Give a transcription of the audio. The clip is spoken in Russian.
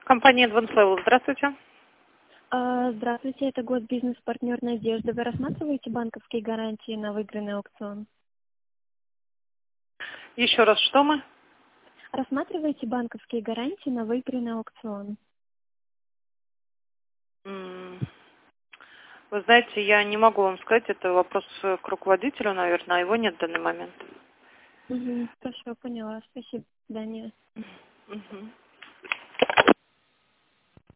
Компания Advance Level. Здравствуйте. Здравствуйте, это госбизнес-партнер «Надежда». Вы рассматриваете банковские гарантии на выигранный аукцион? Еще раз, что мы? Рассматриваете банковские гарантии на выигранный аукцион? Вы знаете, я не могу вам сказать, это вопрос к руководителю, наверное, а его нет в данный момент. Хорошо, поняла. Спасибо. До свидания. Мгм.